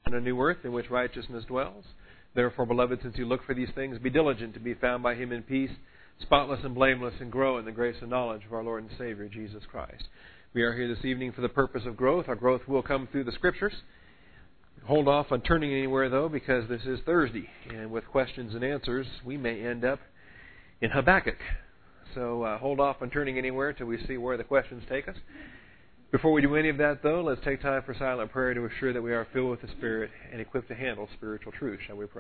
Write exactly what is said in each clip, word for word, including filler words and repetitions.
and a new earth in which righteousness dwells. Therefore, beloved, since you look for these things, be diligent to be found by Him in peace, spotless and blameless, and grow in the grace and knowledge of our Lord and Savior, Jesus Christ. We are here this evening for the purpose of growth. Our growth will come through the Scriptures. Hold off on turning anywhere, though, because this is Thursday, and with questions and answers, we may end up in Habakkuk. So uh, hold off on turning anywhere till we see where the questions take us. Before we do any of that, though, let's take time for silent prayer to assure that we are filled with the Spirit and equipped to handle spiritual truth. Shall we pray?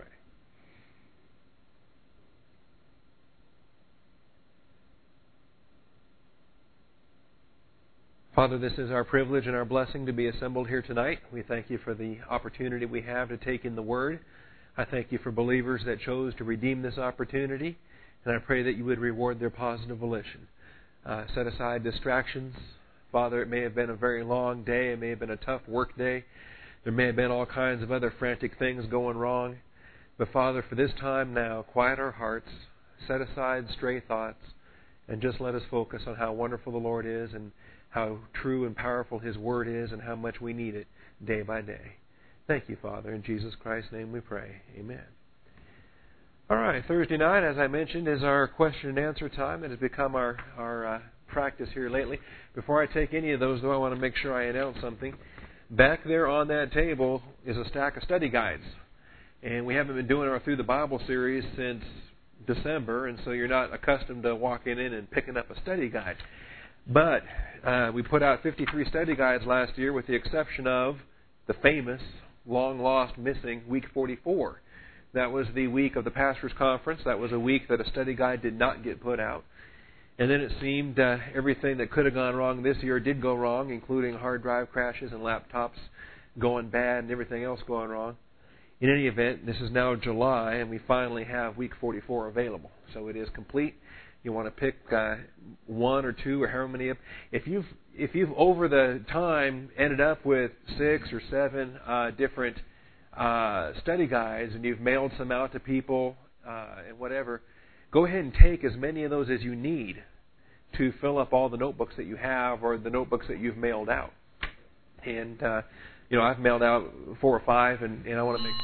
Father, this is our privilege and our blessing to be assembled here tonight. We thank you for the opportunity we have to take in the Word. I thank you for believers that chose to redeem this opportunity, and I pray that you would reward their positive volition. Uh, set aside distractions. Father, it may have been a very long day. It may have been a tough work day. There may have been all kinds of other frantic things going wrong. But Father, for this time now, quiet our hearts, set aside stray thoughts, and just let us focus on how wonderful the Lord is and how true and powerful His Word is and how much we need it day by day. Thank you, Father. In Jesus Christ's name we pray. Amen. All right, Thursday night, as I mentioned, is our question and answer time. It has become our, our uh, practice here lately. Before I take any of those, though, I want to make sure I announce something. Back there on that table is a stack of study guides. And we haven't been doing our Through the Bible series since December, and so you're not accustomed to walking in and picking up a study guide. But uh, we put out fifty-three study guides last year with the exception of the famous, long-lost, missing Week forty-four. That was the week of the Pastors' Conference. That was a week that a study guide did not get put out. And then it seemed uh, everything that could have gone wrong this year did go wrong, including hard drive crashes and laptops going bad and everything else going wrong. In any event, this is now July, and we finally have Week forty-four available. So it is complete. You want to pick uh, one or two or however many. If you've if you've over the time ended up with six or seven uh, different uh, study guides, and you've mailed some out to people uh, and whatever, go ahead and take as many of those as you need to fill up all the notebooks that you have or the notebooks that you've mailed out. And uh, you know, I've mailed out four or five, and, and I want to make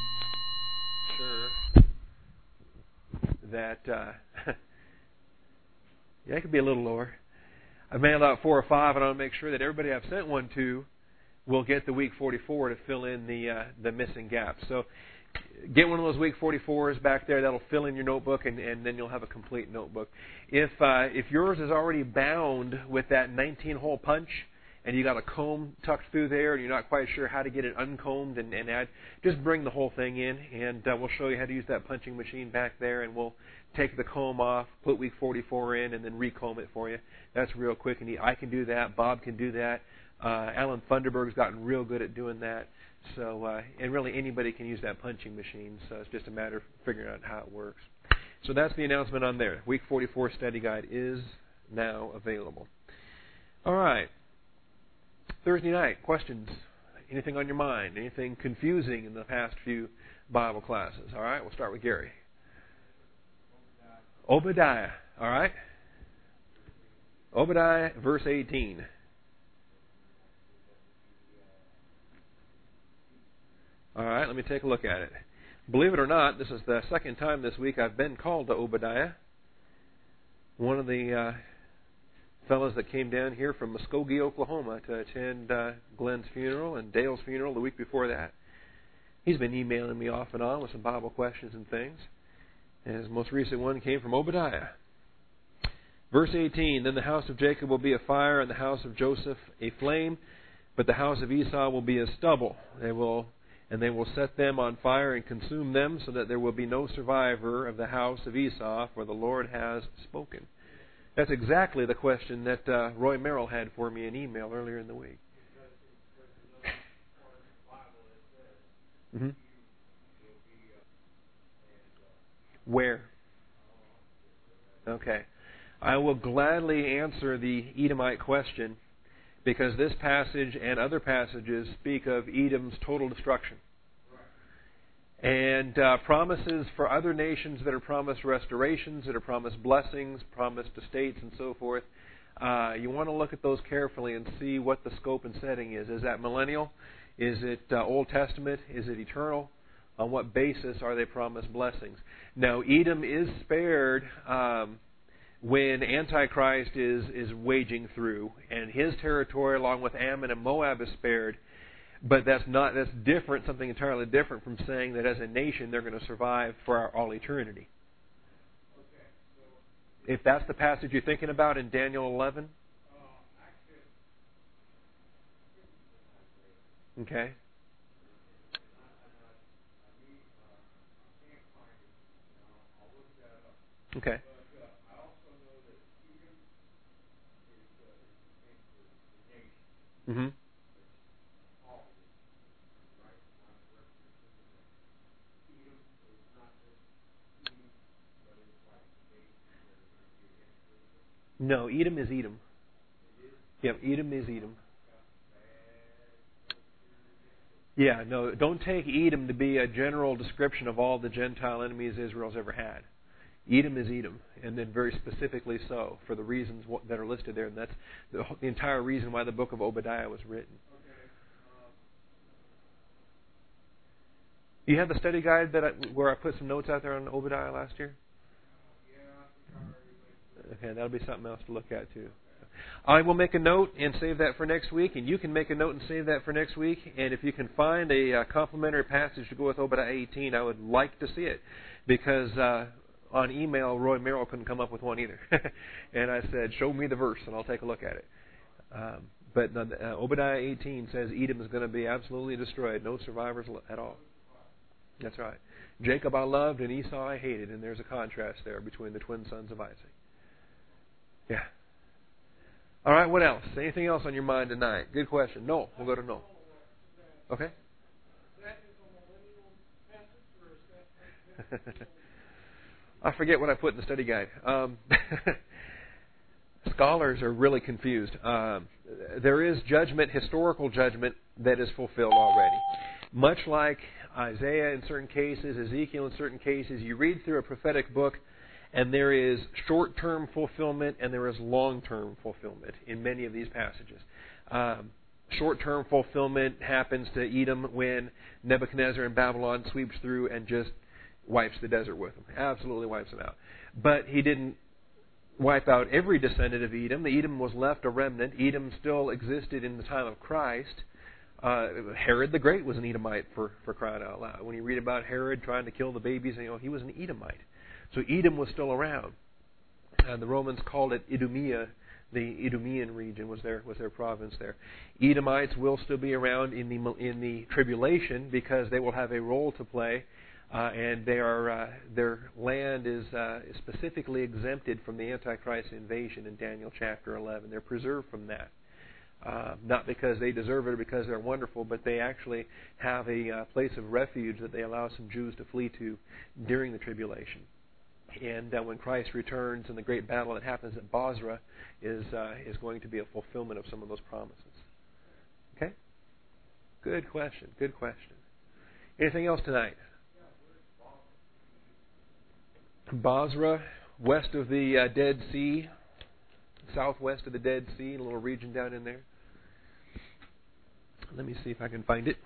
sure that. Uh, Yeah, it could be a little lower. I've mailed out four or five, and I want to make sure that everybody I've sent one to will get the Week forty-four to fill in the uh, the missing gaps. So get one of those Week forty-fours back there. That'll fill in your notebook, and, and then you'll have a complete notebook. If uh, if yours is already bound with that nineteen-hole punch, and you got a comb tucked through there, and you're not quite sure how to get it uncombed and, and add, just bring the whole thing in, and uh, we'll show you how to use that punching machine back there, and we'll take the comb off, put Week forty-four in, and then recomb it for you. That's real quick and easy. I can do that. Bob can do that. Uh, Alan Thunderberg's gotten real good at doing that. So, uh, and really anybody can use that punching machine. So it's just a matter of figuring out how it works. So that's the announcement on there. Week forty-four study guide is now available. All right. Thursday night, questions? Anything on your mind? Anything confusing in the past few Bible classes? All right, we'll start with Gary. Obadiah, all right? Obadiah, verse eighteen. All right, let me take a look at it. Believe it or not, this is the second time this week I've been called to Obadiah. One of the uh, fellows that came down here from Muskogee, Oklahoma to attend uh, Glenn's funeral and Dale's funeral the week before that. He's been emailing me off and on with some Bible questions and things. And his most recent one came from Obadiah. Verse eighteen, then the house of Jacob will be a fire, and the house of Joseph a flame, but the house of Esau will be as stubble. They will, and they will set them on fire and consume them, so that there will be no survivor of the house of Esau, for the Lord has spoken. That's exactly the question that uh, Roy Merrill had for me in email earlier in the week. Mm-hmm. Where? Okay. I will gladly answer the Edomite question because this passage and other passages speak of Edom's total destruction. And uh, promises for other nations that are promised restorations, that are promised blessings, promised estates, and so forth. Uh, you want to look at those carefully and see what the scope and setting is. Is that millennial? Is it uh, Old Testament? Is it eternal? On what basis are they promised blessings? Now, Edom is spared um, when Antichrist is, is waging through, and his territory, along with Ammon and Moab, is spared. But that's not that's different, something entirely different from saying that as a nation they're going to survive for our, all eternity. If that's the passage you're thinking about in Daniel eleven. Okay. Okay. Mm-hmm. No, Edom is Edom. Yep, Edom is Edom. Yeah, no, don't take Edom to be a general description of all the Gentile enemies Israel's ever had. Edom is Edom, and then very specifically so, for the reasons that are listed there. And that's the, the entire reason why the book of Obadiah was written. You have the study guide that I, where I put some notes out there on Obadiah last year? Okay, that'll be something else to look at too. I will make a note and save that for next week, and you can make a note and save that for next week. And if you can find a uh, complementary passage to go with Obadiah eighteen, I would like to see it, because uh, on email Roy Merrill couldn't come up with one either. And I said, show me the verse, and I'll take a look at it. Um, but uh, Obadiah eighteen says Edom is going to be absolutely destroyed, no survivors at all. That's right. Jacob I loved and Esau I hated, and there's a contrast there between the twin sons of Isaac. Yeah. All right, what else? Anything else on your mind tonight? Good question. No. We'll go to no. Okay. I forget what I put in the study guide. Um, scholars are really confused. Um, there is judgment, historical judgment, that is fulfilled already. Much like Isaiah in certain cases, Ezekiel in certain cases, you read through a prophetic book, and there is short-term fulfillment and there is long-term fulfillment in many of these passages. Um, short-term fulfillment happens to Edom when Nebuchadnezzar in Babylon sweeps through and just wipes the desert with them. Absolutely wipes them out. But he didn't wipe out every descendant of Edom. The Edom was left a remnant. Edom still existed in the time of Christ. Uh, Herod the Great was an Edomite, for, for crying out loud. When you read about Herod trying to kill the babies, you know, he was an Edomite. So Edom was still around. And the Romans called it Idumea. The Idumean region was their was their province there. Edomites will still be around in the in the tribulation, because they will have a role to play, uh, and they are uh, their land is uh, specifically exempted from the Antichrist invasion in Daniel chapter eleven. They're preserved from that. Uh, not because they deserve it or because they're wonderful, but they actually have a uh, place of refuge that they allow some Jews to flee to during the tribulation. And uh, when Christ returns, and the great battle that happens at Bozrah is uh, is going to be a fulfillment of some of those promises. Okay? Good question. Good question. Anything else tonight? Bozrah, west of the uh, Dead Sea, southwest of the Dead Sea, a little region down in there. Let me see if I can find it.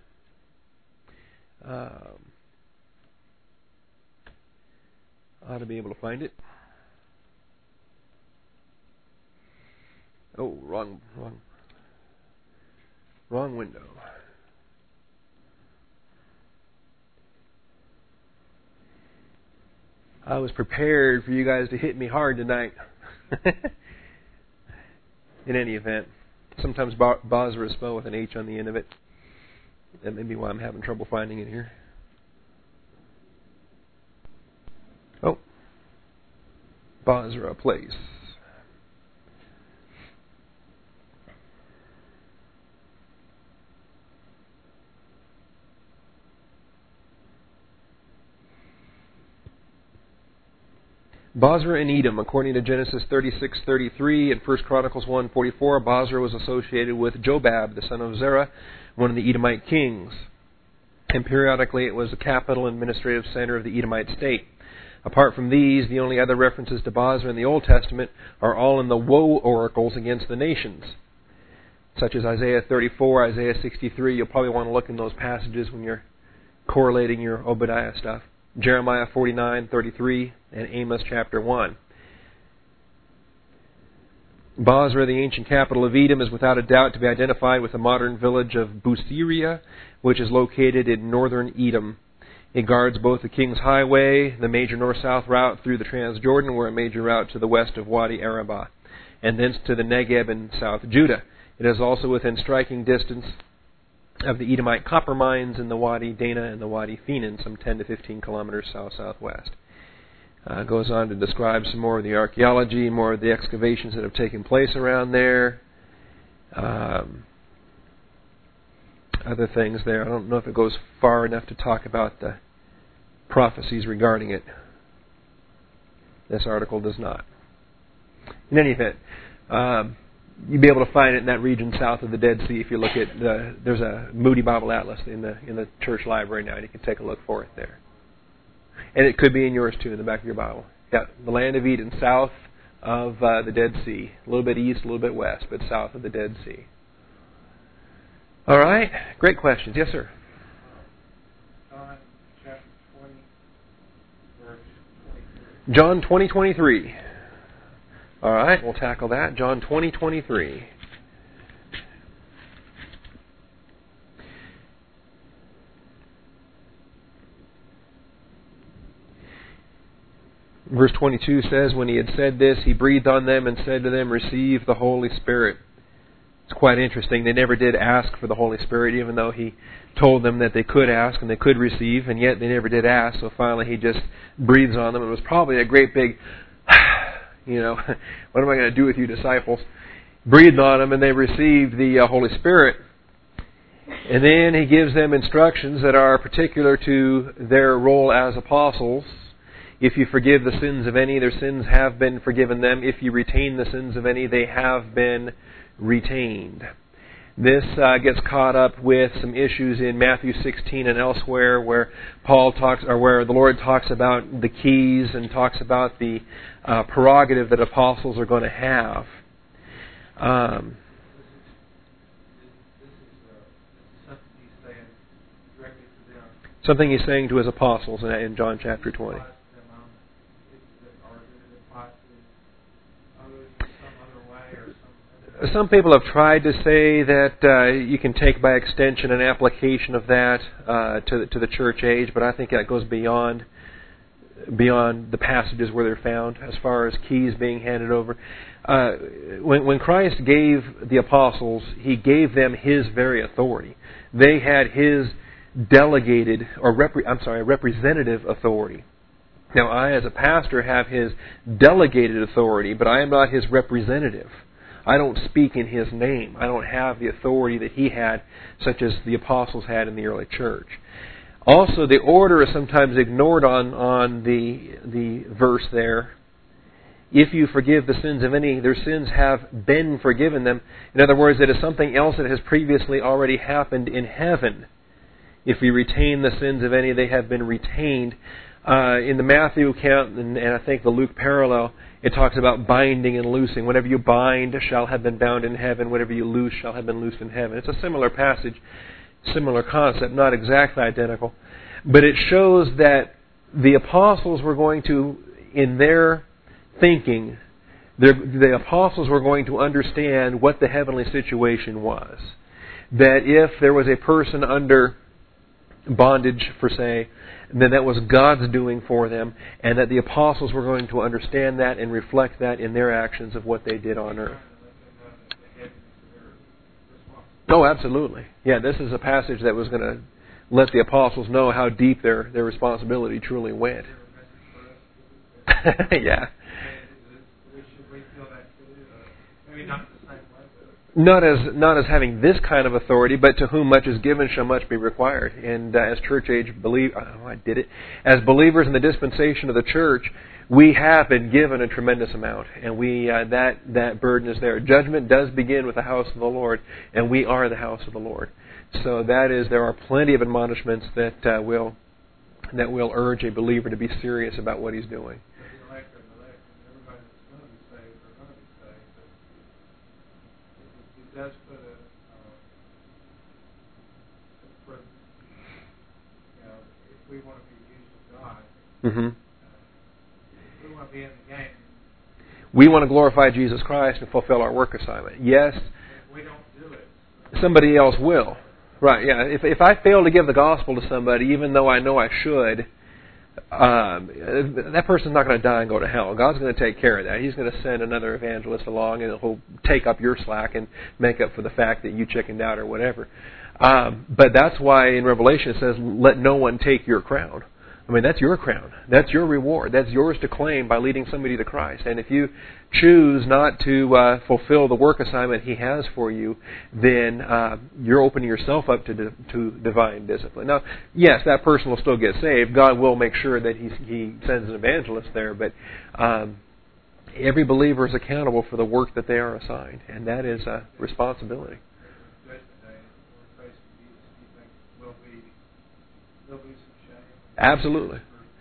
Um, I ought to be able to find it. Oh, wrong, wrong, wrong window. I was prepared for you guys to hit me hard tonight. In any event, sometimes Bozrah is spelled with an H on the end of it. That may be why I'm having trouble finding it here. Oh, Bozrah place. Bozrah and Edom, according to Genesis thirty-six thirty-three and First Chronicles one forty-four, Bozrah was associated with Jobab, the son of Zerah, one of the Edomite kings. And periodically it was the capital and administrative center of the Edomite state. Apart from these, the only other references to Bozrah in the Old Testament are all in the woe oracles against the nations. such as Isaiah thirty-four, Isaiah sixty-three. You'll probably want to look in those passages when you're correlating your Obadiah stuff. Jeremiah forty-nine, thirty-three, and Amos chapter one. Bozrah, the ancient capital of Edom, is without a doubt to be identified with the modern village of Busiria, which is located in northern Edom. It guards both the King's Highway, the major north-south route through the Transjordan, or a major route to the west of Wadi Arabah, and thence to the Negev in South Judah. It is also within striking distance of the Edomite copper mines in the Wadi Dana and the Wadi Finan, some ten to fifteen kilometers south-southwest. Uh, goes on to describe some more of the archaeology, more of the excavations that have taken place around there. Um, other things there. I don't know if it goes far enough to talk about the prophecies regarding it. This article does not. In any event, um, you'll be able to find it in that region south of the Dead Sea. If you look at the, there's a Moody Bible Atlas in the in the church library now, and you can take a look for it there. And it could be in yours too, in the back of your Bible. Yeah, the land of Eden, south of uh, the Dead Sea, a little bit east, a little bit west, but south of the Dead Sea. All right, great questions. Yes, sir. John chapter twenty, verse twenty-three. John twenty twenty-three. All right, we'll tackle that. John twenty twenty-three. Verse twenty-two says, when he had said this, he breathed on them and said to them, receive the Holy Spirit. It's quite interesting. They never did ask for the Holy Spirit, even though he told them that they could ask and they could receive, and yet they never did ask. So finally he just breathes on them. It was probably a great big, you know, what am I going to do with you disciples? Breathed on them and they received the uh, Holy Spirit. And then he gives them instructions that are particular to their role as apostles. If you forgive the sins of any, their sins have been forgiven them. If you retain the sins of any, they have been retained. This uh, gets caught up with some issues in Matthew sixteen and elsewhere, where Paul talks, or where the Lord talks about the keys and talks about the uh, prerogative that apostles are going to have. Um, something he's saying to his apostles in, in John chapter twenty. Some people have tried to say that uh, you can take by extension an application of that uh, to the, to the church age, but I think that goes beyond beyond the passages where they're found as far as keys being handed over. Uh, when, when Christ gave the apostles, He gave them His very authority. They had His delegated, or repre- I'm sorry, representative authority. Now, I as a pastor have His delegated authority, but I am not His representative. I don't speak in His name. I don't have the authority that He had, such as the apostles had in the early church. Also, the order is sometimes ignored on, on the, the verse there. If you forgive the sins of any, their sins have been forgiven them. In other words, it is something else that has previously already happened in heaven. If we retain the sins of any, they have been retained. Uh, in the Matthew account, and, and I think the Luke parallel, it talks about binding and loosing. Whatever you bind shall have been bound in heaven. Whatever you loose shall have been loosed in heaven. It's a similar passage, similar concept, not exactly identical. But it shows that the apostles were going to, in their thinking, the apostles were going to understand what the heavenly situation was. That if there was a person under bondage, per se, then that was God's doing for them, and that the apostles were going to understand that and reflect that in their actions of what they did on earth. Oh, absolutely. Yeah, this is a passage that was going to let the apostles know how deep their, their responsibility truly went. Yeah. Not as not as having this kind of authority, but to whom much is given shall much be required. And uh, as church age believe, oh, I did it. As believers in the dispensation of the church, we have been given a tremendous amount, and we uh, that that burden is there. Judgment does begin with the house of the Lord, and we are the house of the Lord. So that is, there are plenty of admonishments that uh, will that will urge a believer to be serious about what he's doing. Does put a we want to be used of God. Mm-hmm. Uh, we want to be in the game. We want to glorify Jesus Christ and fulfill our work assignment. Yes. If we don't do it, somebody else will. Right, yeah. If if I fail to give the gospel to somebody, even though I know I should, um, that person's not going to die and go to hell. God's going to take care of that. He's going to send another evangelist along, and he'll take up your slack and make up for the fact that you chickened out or whatever. Um, but that's why in Revelation it says, let no one take your crown. I mean, that's your crown. That's your reward. That's yours to claim by leading somebody to Christ. And if you choose not to uh, fulfill the work assignment He has for you, then uh, you're opening yourself up to, di- to divine discipline. Now, yes, that person will still get saved. God will make sure that He, he sends an evangelist there, but um, every believer is accountable for the work that they are assigned, and that is a responsibility. Absolutely.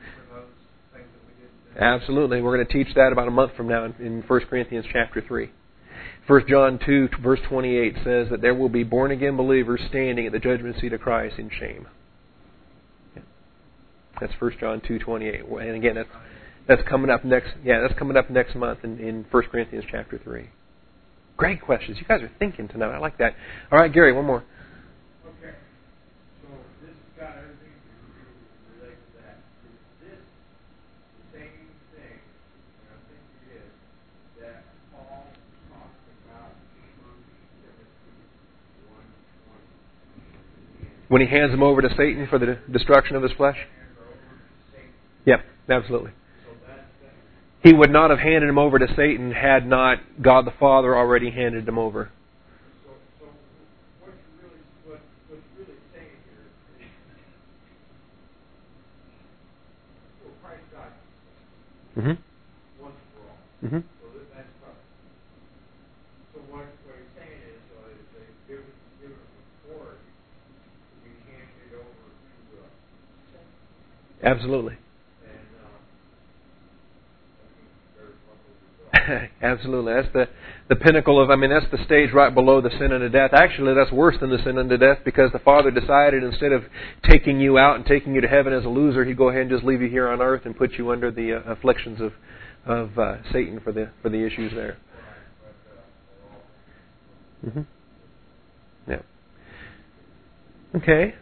Absolutely. We're going to teach that about a month from now in First Corinthians chapter three. First John two, verse twenty-eight says that there will be born-again believers standing at the judgment seat of Christ in shame. That's First John two, twenty-eight. And again, that's that's coming up next. Yeah, that's coming up next month in, in First Corinthians chapter three. Great questions. You guys are thinking tonight. I like that. All right, Gary, one more. Okay. So this has got everything related to that. Is this the same thing, and I think it is, that Paul talks about in First Timothy one twenty? When he hands him over to Satan for the destruction of his flesh? Yep, absolutely. He would not have handed him over to Satan had not God the Father already handed him over. So, so what you really, what, what's really saying here is, so Christ died Mm-hmm. once for all. Mm-hmm. So that's covered. So what, what he's saying is, so is they've given, given him authority to be handed over to uh, Satan. Absolutely. Absolutely. That's the, the pinnacle of, I mean, that's the stage right below the sin unto death. Actually, that's worse than the sin unto death because the Father decided instead of taking you out and taking you to heaven as a loser, He'd go ahead and just leave you here on earth and put you under the uh, afflictions of of uh, Satan for the for the issues there. Mm-hmm. Yeah. Okay.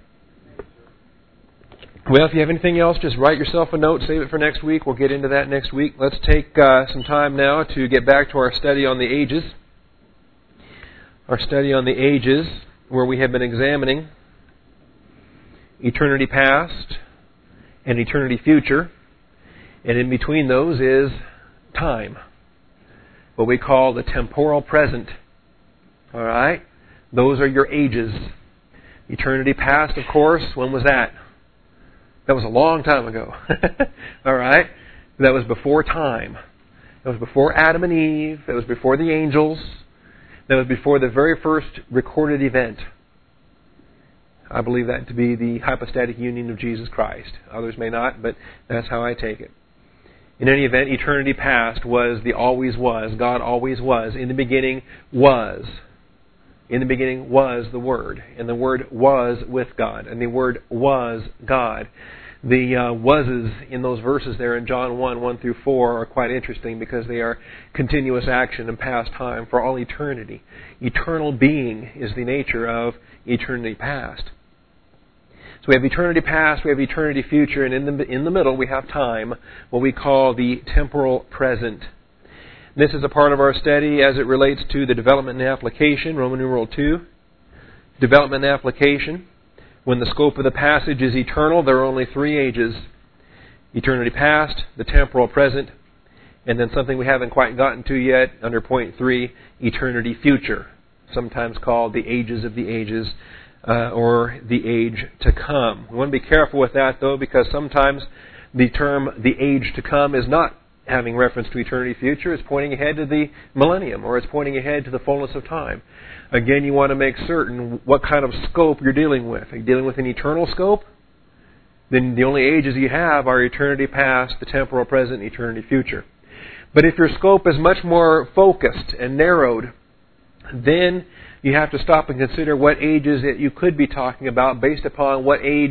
Well, if you have anything else, just write yourself a note, save it for next week. We'll get into that next week. Let's take uh, some time now to get back to our study on the ages. Our study on the ages, where we have been examining eternity past and eternity future. And in between those is time, what we call the temporal present. All right? Those are your ages. Eternity past, of course, when was that? That was a long time ago. All right? That was before time. That was before Adam and Eve. That was before the angels. That was before the very first recorded event. I believe that to be the hypostatic union of Jesus Christ. Others may not, but that's how I take it. In any event, eternity past was the always was. God always was. In the beginning was. In the beginning was the Word, and the Word was with God, and the Word was God. The uh, wases in those verses there in John one, one through four are quite interesting because they are continuous action in past time for all eternity. Eternal being is the nature of eternity past. So we have eternity past, we have eternity future, and in the, in the middle we have time, what we call the temporal present. This is a part of our study as it relates to the development and application, Roman numeral two. Development and application. When the scope of the passage is eternal, there are only three ages. Eternity past, the temporal present, and then something we haven't quite gotten to yet, under point three, eternity future, sometimes called the ages of the ages, uh, or the age to come. We want to be careful with that, though, because sometimes the term the age to come is not having reference to eternity future. It's pointing ahead to the millennium, or it's pointing ahead to the fullness of time. Again, you want to make certain what kind of scope you're dealing with. Are you dealing with an eternal scope? Then the only ages you have are eternity past, the temporal present, and eternity future. But if your scope is much more focused and narrowed, then you have to stop and consider what ages that you could be talking about based upon what age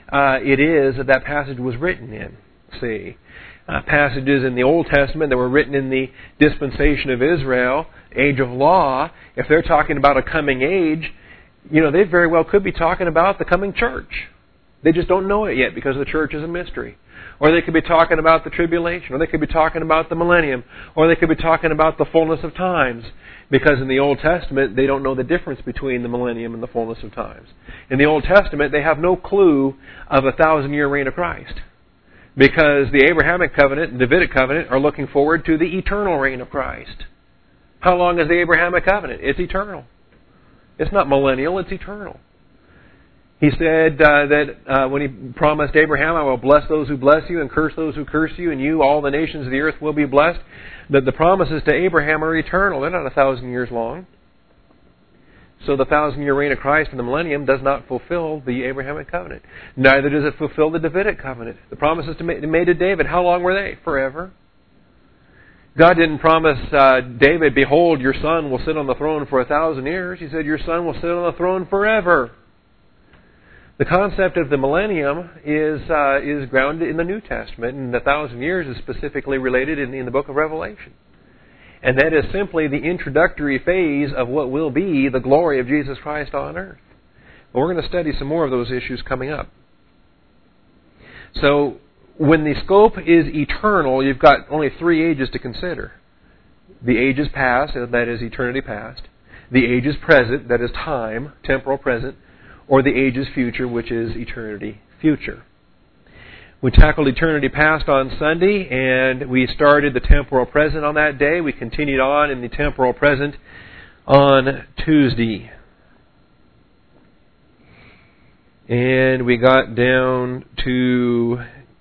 uh, it is that that passage was written in. See, uh, passages in the Old Testament that were written in the dispensation of Israel, age of law, if they're talking about a coming age, you know, they very well could be talking about the coming church. They just don't know it yet because the church is a mystery. Or they could be talking about the tribulation, or they could be talking about the millennium, or they could be talking about the fullness of times. Because in the Old Testament, they don't know the difference between the millennium and the fullness of times. In the Old Testament, they have no clue of a thousand-year reign of Christ. Because the Abrahamic covenant and Davidic covenant are looking forward to the eternal reign of Christ. How long is the Abrahamic covenant? It's eternal. It's not millennial, it's eternal. He said uh, that uh, when he promised Abraham, I will bless those who bless you and curse those who curse you, and you, all the nations of the earth, will be blessed. That the promises to Abraham are eternal. They're not a thousand years long. So the thousand-year reign of Christ in the millennium does not fulfill the Abrahamic covenant. Neither does it fulfill the Davidic covenant. The promises to made to David, how long were they? Forever. God didn't promise uh, David, behold, your son will sit on the throne for a thousand years. He said, your son will sit on the throne forever. The concept of the millennium is uh, is grounded in the New Testament, and the thousand years is specifically related in, in the book of Revelation. And that is simply the introductory phase of what will be the glory of Jesus Christ on earth. But we're going to study some more of those issues coming up. So, when the scope is eternal, you've got only three ages to consider. The ages past, that is eternity past. The ages present, that is time, temporal present. Or the ages future, which is eternity future. We tackled eternity past on Sunday, and we started the temporal present on that day. We continued on in the temporal present on Tuesday. And we got down to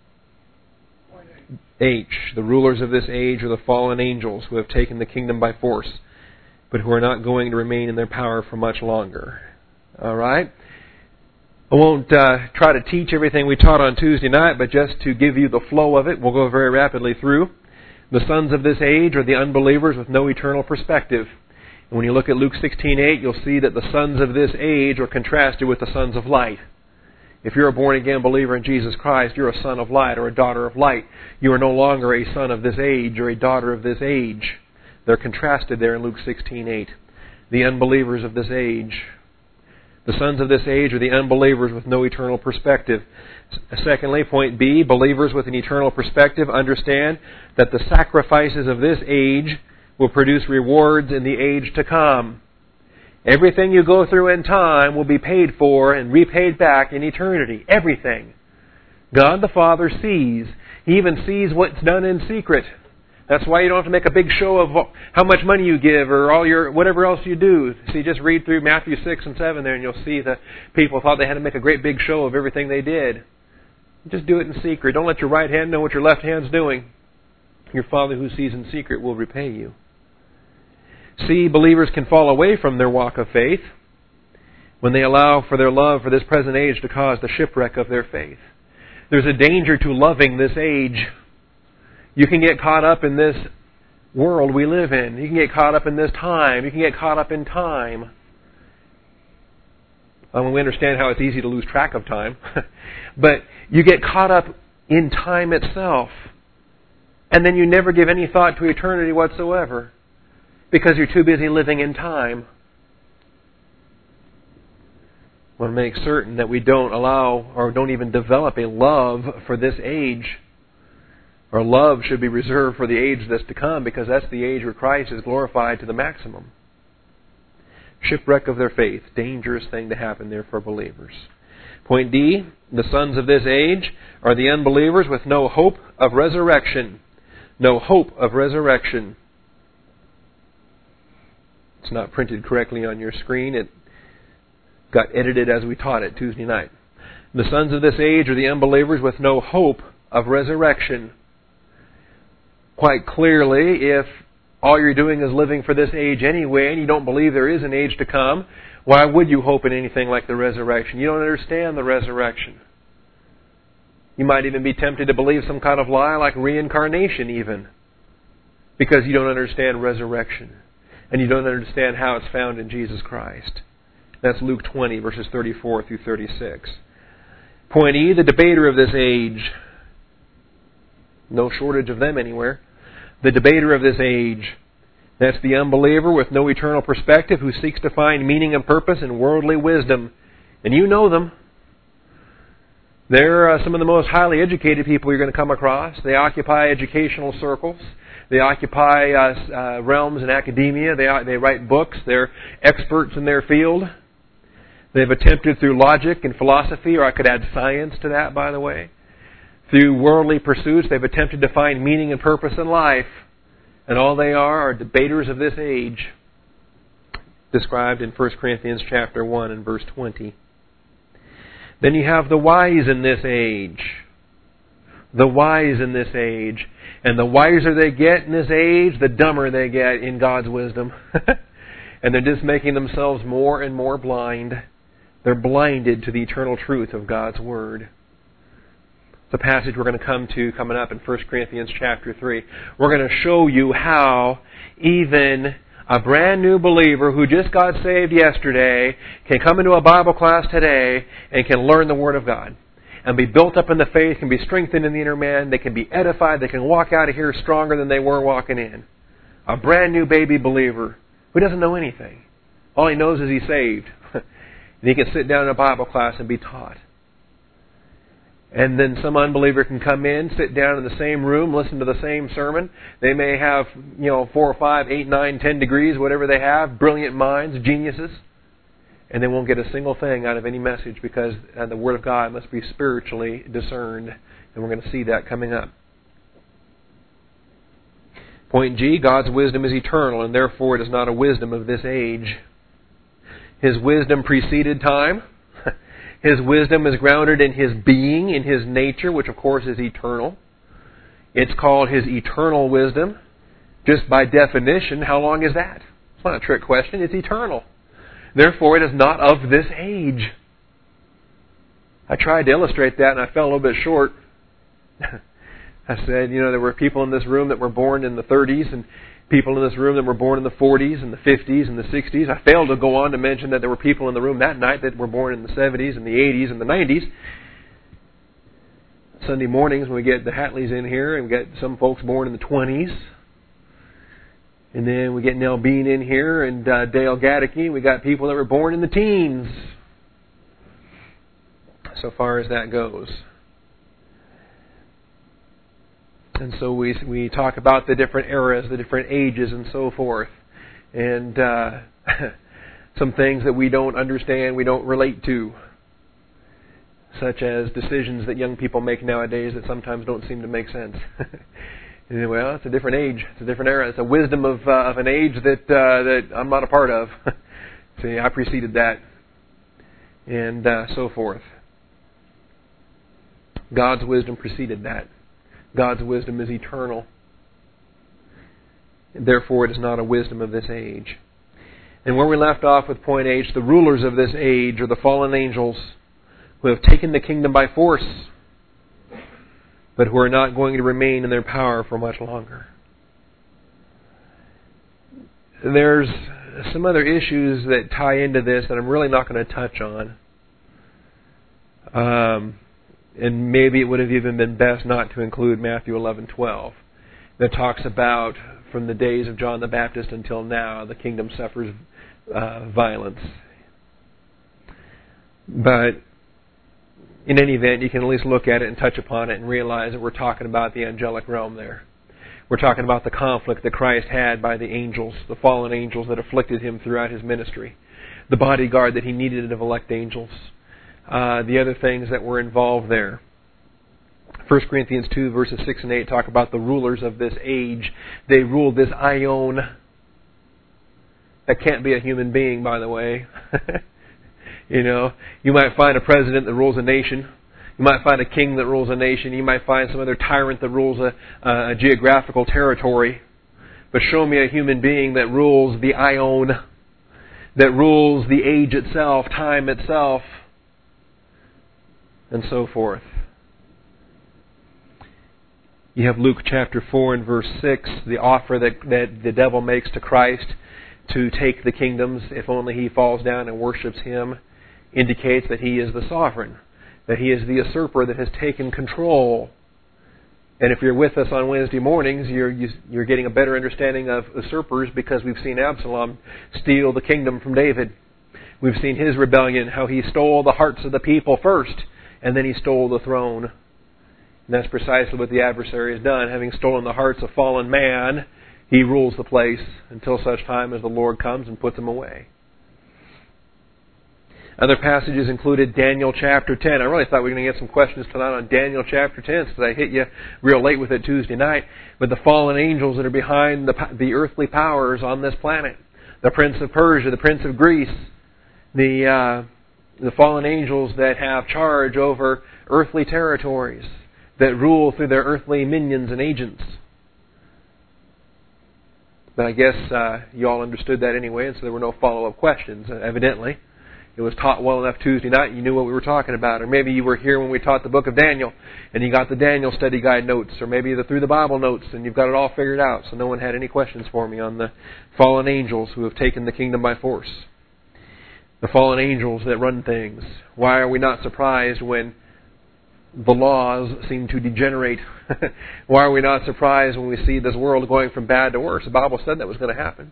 H. The rulers of this age are the fallen angels who have taken the kingdom by force, but who are not going to remain in their power for much longer. All right? I won't uh, try to teach everything we taught on Tuesday night, but just to give you the flow of it, we'll go very rapidly through. The sons of this age are the unbelievers with no eternal perspective. And when you look at Luke sixteen eight, you'll see that the sons of this age are contrasted with the sons of light. If you're a born-again believer in Jesus Christ, you're a son of light or a daughter of light. You are no longer a son of this age or a daughter of this age. They're contrasted there in Luke sixteen eight. The unbelievers of this age. The sons of this age are the unbelievers with no eternal perspective. Secondly, point B, believers with an eternal perspective understand that the sacrifices of this age will produce rewards in the age to come. Everything you go through in time will be paid for and repaid back in eternity. Everything. God the Father sees. He even sees what's done in secret. That's why you don't have to make a big show of how much money you give or all your whatever else you do. See, just read through Matthew six and seven there and you'll see that people thought they had to make a great big show of everything they did. Just do it in secret. Don't let your right hand know what your left hand's doing. Your Father who sees in secret will repay you. See, believers can fall away from their walk of faith when they allow for their love for this present age to cause the shipwreck of their faith. There's a danger to loving this age. You can get caught up in this world we live in. You can get caught up in this time. You can get caught up in time. I mean, we understand how it's easy to lose track of time. But you get caught up in time itself. And then you never give any thought to eternity whatsoever. Because you're too busy living in time. I want to make certain that we don't allow or don't even develop a love for this age. Our love should be reserved for the age that's to come, because that's the age where Christ is glorified to the maximum. Shipwreck of their faith. Dangerous thing to happen there for believers. Point D, the sons of this age are the unbelievers with no hope of resurrection. No hope of resurrection. It's not printed correctly on your screen. It got edited as we taught it Tuesday night. The sons of this age are the unbelievers with no hope of resurrection. Quite clearly, if all you're doing is living for this age anyway, and you don't believe there is an age to come, why would you hope in anything like the resurrection? You don't understand the resurrection. You might even be tempted to believe some kind of lie like reincarnation even, because you don't understand resurrection, and you don't understand how it's found in Jesus Christ. That's Luke twenty, verses thirty-four through thirty-six. Point E, the debater of this age. No shortage of them anywhere. The debater of this age. That's the unbeliever with no eternal perspective who seeks to find meaning and purpose in worldly wisdom. And you know them. They're uh, some of the most highly educated people you're going to come across. They occupy educational circles. They occupy uh, uh, realms in academia. They, uh, they write books. They're experts in their field. They've attempted through logic and philosophy, or I could add science to that, by the way. Through worldly pursuits, they've attempted to find meaning and purpose in life. And all they are are debaters of this age, described in First Corinthians chapter one and verse twenty. Then you have the wise in this age. The wise in this age. And the wiser they get in this age, the dumber they get in God's wisdom. And they're just making themselves more and more blind. They're blinded to the eternal truth of God's Word. It's a passage we're going to come to coming up in First Corinthians chapter three. We're going to show you how even a brand new believer who just got saved yesterday can come into a Bible class today and can learn the Word of God and be built up in the faith, can be strengthened in the inner man, they can be edified, they can walk out of here stronger than they were walking in. A brand new baby believer who doesn't know anything. All he knows is he's saved. And he can sit down in a Bible class and be taught. And then some unbeliever can come in, sit down in the same room, listen to the same sermon. They may have, you know, four or five, eight, nine, ten degrees, whatever they have, brilliant minds, geniuses, and they won't get a single thing out of any message because uh, the Word of God must be spiritually discerned. And we're going to see that coming up. Point G, God's wisdom is eternal, and therefore it is not a wisdom of this age. His wisdom preceded time. His wisdom is grounded in His being, in His nature, which of course is eternal. It's called His eternal wisdom. Just by definition, how long is that? It's not a trick question. It's eternal. Therefore, it is not of this age. I tried to illustrate that and I fell a little bit short. I said, you know, there were people in this room that were born in the thirties and people in this room that were born in the forties and the fifties and the sixties. I failed to go on to mention that there were people in the room that night that were born in the seventies and the eighties and the nineties. Sunday mornings when we get the Hatleys in here and we get some folks born in the twenties. And then we get Nell Bean in here and uh, Dale Gaddicke. We got people that were born in the teens. So far as that goes. And so we we talk about the different eras, the different ages, and so forth, and uh, some things that we don't understand, we don't relate to, such as decisions that young people make nowadays that sometimes don't seem to make sense. And, well, it's a different age, it's a different era, it's a wisdom of uh, of an age that uh, that I'm not a part of. See, I preceded that, and uh, so forth. God's wisdom preceded that. God's wisdom is eternal. Therefore, it is not a wisdom of this age. And where we left off with point H, the rulers of this age are the fallen angels who have taken the kingdom by force, but who are not going to remain in their power for much longer. There's some other issues that tie into this that I'm really not going to touch on. Um... And maybe it would have even been best not to include Matthew eleven twelve, that talks about from the days of John the Baptist until now, the kingdom suffers uh, violence. But in any event, you can at least look at it and touch upon it and realize that we're talking about the angelic realm there. We're talking about the conflict that Christ had by the angels, the fallen angels that afflicted Him throughout His ministry, the bodyguard that He needed of elect angels. Uh, the other things that were involved there. First Corinthians two, verses six and eight talk about the rulers of this age. They ruled this aion. That can't be a human being, by the way. You know, you might find a president that rules a nation. You might find a king that rules a nation. You might find some other tyrant that rules a, a geographical territory. But show me a human being that rules the aion, that rules the age itself, time itself, and so forth. You have Luke chapter four and verse six, the offer that, that the devil makes to Christ to take the kingdoms if only he falls down and worships Him, indicates that He is the sovereign. that he is the usurper that has taken control. And if you're with us on Wednesday mornings, you're you're getting a better understanding of usurpers because we've seen Absalom steal the kingdom from David. We've seen his rebellion, how he stole the hearts of the people first, and then he stole the throne. And that's precisely what the adversary has done. Having stolen the hearts of fallen man, he rules the place until such time as the Lord comes and puts him away. Other passages included Daniel chapter ten. I really thought we were going to get some questions tonight on Daniel chapter ten, since I hit you real late with it Tuesday night. But the fallen angels that are behind the, the earthly powers on this planet, the prince of Persia, the prince of Greece, the uh, the fallen angels that have charge over earthly territories, that rule through their earthly minions and agents. But I guess uh, you all understood that anyway, and so there were no follow-up questions, evidently. It was taught well enough Tuesday night, you knew what we were talking about. Or maybe you were here when we taught the book of Daniel, and you got the Daniel study guide notes, or maybe the Through the Bible notes, and you've got it all figured out. So no one had any questions for me on the fallen angels who have taken the kingdom by force. The fallen angels that run things. Why are we not surprised when the laws seem to degenerate? Why are we not surprised when we see this world going from bad to worse? The Bible said that was going to happen.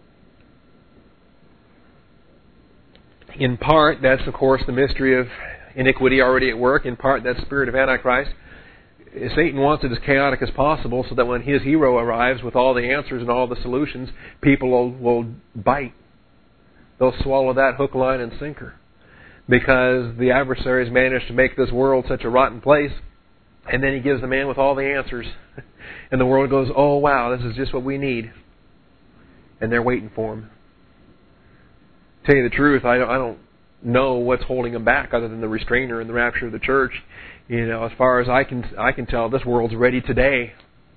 In part, that's, of course, the mystery of iniquity already at work. In part, that spirit of Antichrist. Satan wants it as chaotic as possible so that when his hero arrives with all the answers and all the solutions, people will, will bite. They'll swallow that hook, line, and sinker. Because the adversary has managed to make this world such a rotten place, and then he gives the man with all the answers. And the world goes, oh, wow, this is just what we need. And they're waiting for him. Tell you the truth, I don't, I don't know what's holding them back other than the restrainer and the rapture of the church. You know, as far as I can, I can tell, this world's ready today.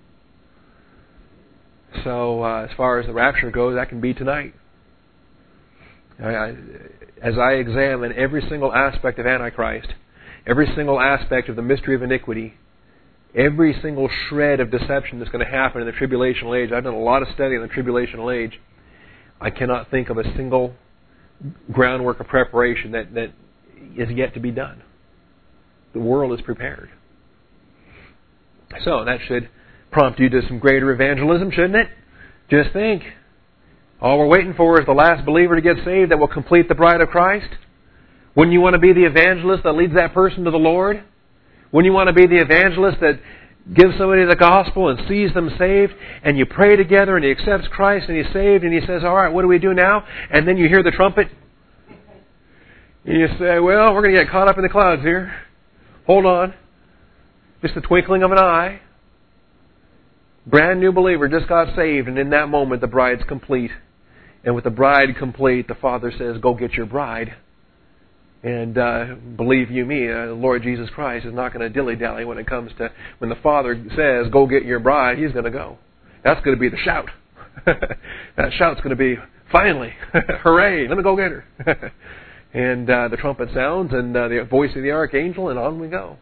So, uh, as far as the rapture goes, that can be tonight. I, I, as I examine every single aspect of Antichrist, every single aspect of the mystery of iniquity, every single shred of deception that's going to happen in the tribulational age, I've done a lot of study on the tribulational age. I cannot think of a single groundwork of preparation that, that is yet to be done. The world is prepared. So that should prompt you to some greater evangelism, shouldn't it? Just think. All we're waiting for is the last believer to get saved that will complete the bride of Christ. Wouldn't you want to be the evangelist that leads that person to the Lord? Wouldn't you want to be the evangelist that gives somebody the gospel and sees them saved, and you pray together and he accepts Christ and he's saved and he says, all right, what do we do now? And then you hear the trumpet. And you say, well, we're going to get caught up in the clouds here. Hold on. Just the twinkling of an eye. Brand new believer just got saved, and in that moment the bride's complete. And with the bride complete, the Father says, go get your bride. And uh, believe you me, uh, the Lord Jesus Christ is not going to dilly-dally when it comes to, when the Father says, go get your bride, He's going to go. That's going to be the shout. That shout's going to be, finally, hooray, let me go get her. And uh, the trumpet sounds, and uh, the voice of the archangel, and on we go.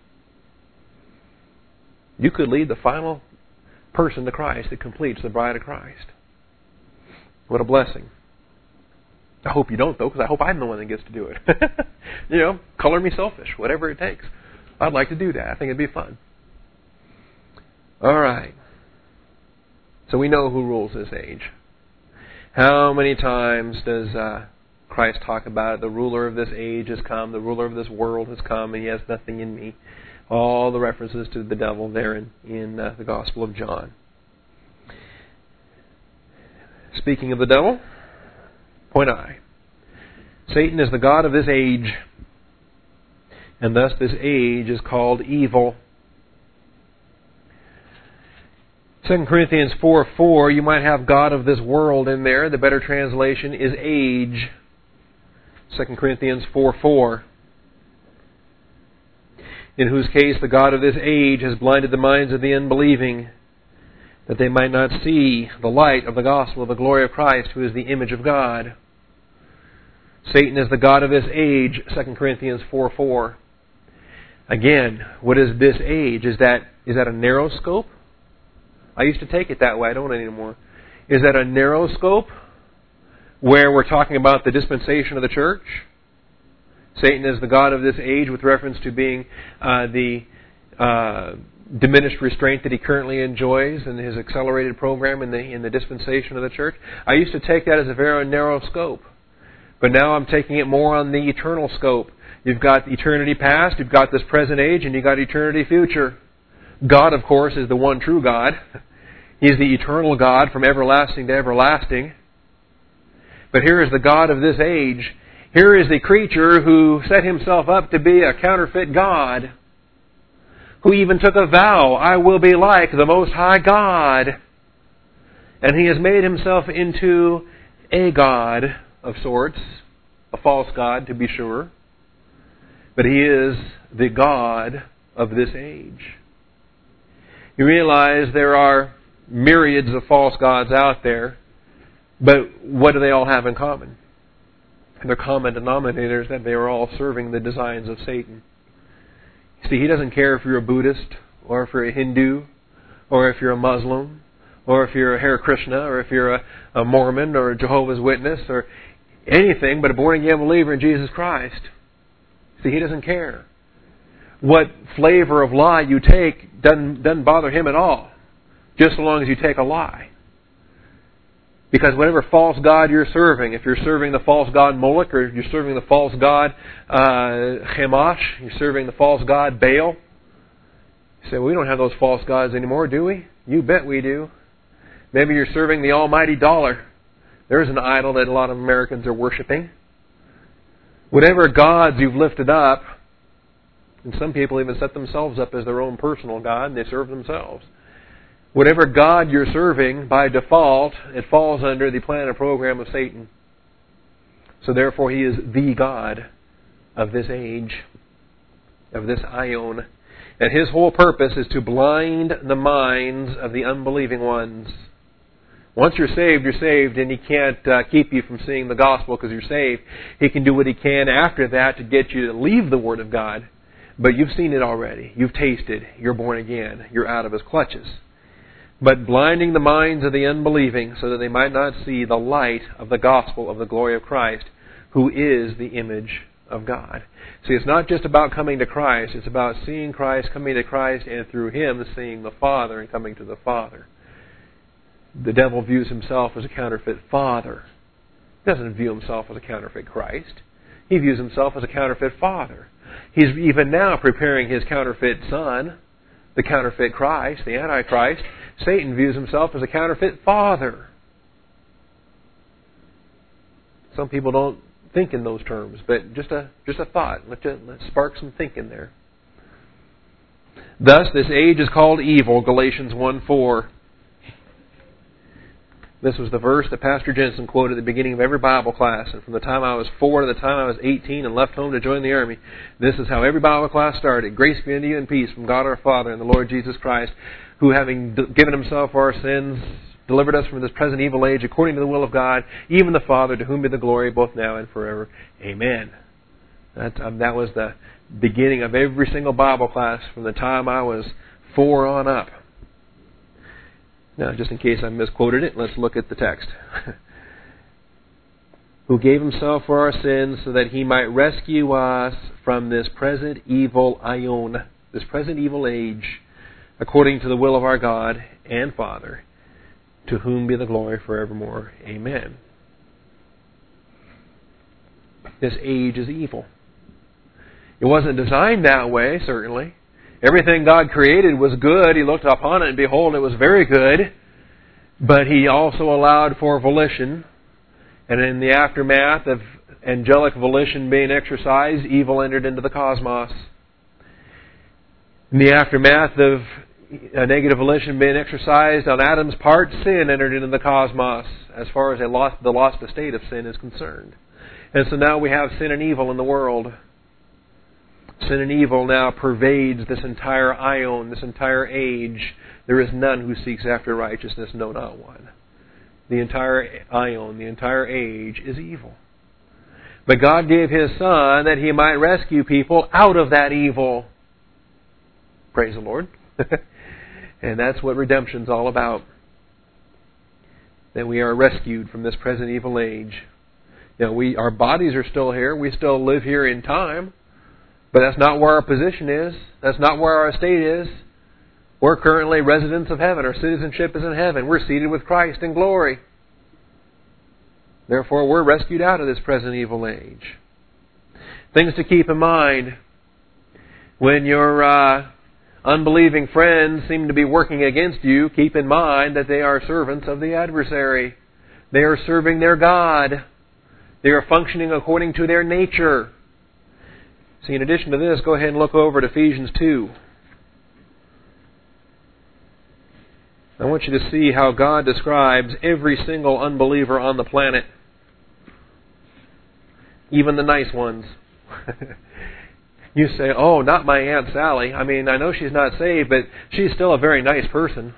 You could lead the final person to Christ that completes the bride of Christ. What a blessing. I hope you don't, though, because I hope I'm the one that gets to do it. You know, color me selfish, whatever it takes. I'd like to do that. I think it'd be fun. All right. So we know who rules this age. How many times does uh, Christ talk about it? The ruler of this age has come, the ruler of this world has come, and he has nothing in me. All the references to the devil there in, in uh, the Gospel of John. Speaking of the devil, point I. Satan is the god of this age, and thus this age is called evil. Second Corinthians four four, you might have God of this world in there. The better translation is age. Second Corinthians four four. In whose case the God of this age has blinded the minds of the unbelieving, that they might not see the light of the gospel of the glory of Christ, who is the image of God. Satan is the god of this age, Second Corinthians four four. Again, what is this age? Is that is that a narrow scope? I used to take it that way. I don't anymore. Is that a narrow scope where we're talking about the dispensation of the church? Satan is the god of this age with reference to being uh, the uh, diminished restraint that he currently enjoys in his accelerated program in the in the dispensation of the church. I used to take that as a very narrow scope, but now I'm taking it more on the eternal scope. You've got eternity past, you've got this present age, and you've got eternity future. God, of course, is the one true God. He's the eternal God from everlasting to everlasting. But here is the God of this age. Here is the creature who set himself up to be a counterfeit God, who even took a vow, I will be like the Most High God. And he has made himself into a God of sorts, a false God to be sure. But he is the God of this age. You realize there are myriads of false gods out there, but what do they all have in common? Their common denominator is that they are all serving the designs of Satan. See, he doesn't care if you're a Buddhist, or if you're a Hindu, or if you're a Muslim, or if you're a Hare Krishna, or if you're a, a Mormon, or a Jehovah's Witness, or anything but a born-again believer in Jesus Christ. See, he doesn't care. What flavor of lie you take doesn't, doesn't bother him at all, just so long as you take a lie. Because whatever false god you're serving, if you're serving the false god Moloch, or you're serving the false god uh, Chemosh, you're serving the false god Baal, you say, well, we don't have those false gods anymore, do we? You bet we do. Maybe you're serving the almighty dollar. There's an idol that a lot of Americans are worshiping. Whatever gods you've lifted up, and some people even set themselves up as their own personal god, and they serve themselves. Whatever God you're serving, by default, it falls under the plan and program of Satan. So therefore, he is the God of this age, of this aion. And his whole purpose is to blind the minds of the unbelieving ones. Once you're saved, you're saved, and he can't uh, keep you from seeing the gospel because you're saved. He can do what he can after that to get you to leave the Word of God. But you've seen it already. You've tasted. You're born again. You're out of his clutches. But blinding the minds of the unbelieving so that they might not see the light of the gospel of the glory of Christ, who is the image of God. See, it's not just about coming to Christ. It's about seeing Christ, coming to Christ, and through him seeing the Father and coming to the Father. The devil views himself as a counterfeit father. He doesn't view himself as a counterfeit Christ. He views himself as a counterfeit father. He's even now preparing his counterfeit son, the counterfeit Christ, the Antichrist. Satan views himself as a counterfeit father. Some people don't think in those terms, but just a just a thought. Let's, just, let's spark some thinking there. Thus, this age is called evil, Galatians one four. This was the verse that Pastor Jensen quoted at the beginning of every Bible class. And from the time I was four to the time I was eighteen and left home to join the Army, this is how every Bible class started. Grace be unto you and peace from God our Father and the Lord Jesus Christ, who having given himself for our sins, delivered us from this present evil age according to the will of God, even the Father, to whom be the glory both now and forever. Amen. That, um, that was the beginning of every single Bible class from the time I was four on up. Now, just in case I misquoted it, let's look at the text. Who gave himself for our sins so that he might rescue us from this present evil aion, this present evil age, according to the will of our God and Father, to whom be the glory forevermore. Amen. This age is evil. It wasn't designed that way, certainly. Everything God created was good. He looked upon it, and behold, it was very good. But he also allowed for volition. And in the aftermath of angelic volition being exercised, evil entered into the cosmos. In the aftermath of a negative volition being exercised on Adam's part, sin entered into the cosmos as far as a lost, the lost estate of sin is concerned. And so now we have sin and evil in the world. Sin and evil now pervades this entire aion, this entire age. There is none who seeks after righteousness, no, not one. The entire aion, the entire age is evil. But God gave His Son that He might rescue people out of that evil. Praise the Lord. And that's what redemption's all about. That we are rescued from this present evil age. You know, we our bodies are still here. We still live here in time. But that's not where our position is. That's not where our estate is. We're currently residents of heaven. Our citizenship is in heaven. We're seated with Christ in glory. Therefore, we're rescued out of this present evil age. Things to keep in mind. When your uh, unbelieving friends seem to be working against you, keep in mind that they are servants of the adversary. They are serving their God. They are functioning according to their nature. See, in addition to this, go ahead and look over at Ephesians two. I want you to see how God describes every single unbeliever on the planet. Even the nice ones. You say, oh, not my Aunt Sally. I mean, I know she's not saved, but she's still a very nice person.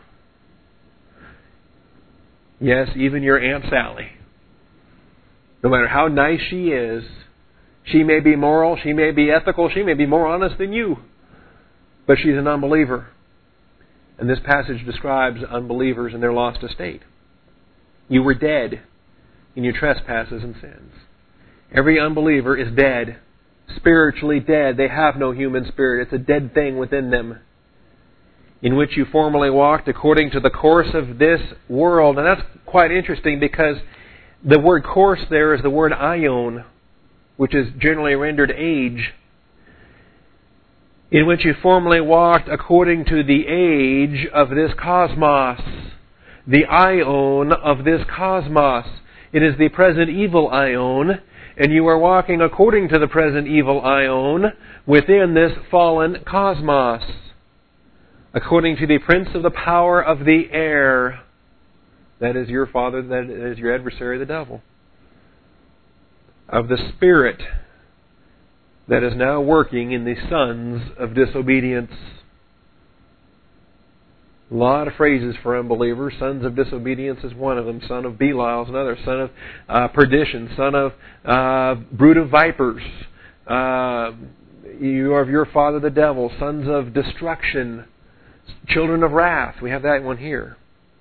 Yes, even your Aunt Sally. No matter how nice she is, she may be moral, she may be ethical, she may be more honest than you. But she's an unbeliever. And this passage describes unbelievers in their lost estate. You were dead in your trespasses and sins. Every unbeliever is dead, spiritually dead. They have no human spirit. It's a dead thing within them. In which you formerly walked according to the course of this world. And that's quite interesting because the word course there is the word aion, which is generally rendered age. In which you formerly walked according to the age of this cosmos. The aion of this cosmos. It is the present evil aion, and you are walking according to the present evil aion within this fallen cosmos. According to the prince of the power of the air. That is your father, that is your adversary, the devil. Of the spirit that is now working in the sons of disobedience. A lot of phrases for unbelievers. Sons of disobedience is one of them. Son of Belial is another. Son of uh, perdition. Son of uh, brood of vipers. Uh, you are of your father the devil. Sons of destruction. Children of wrath. We have that one here.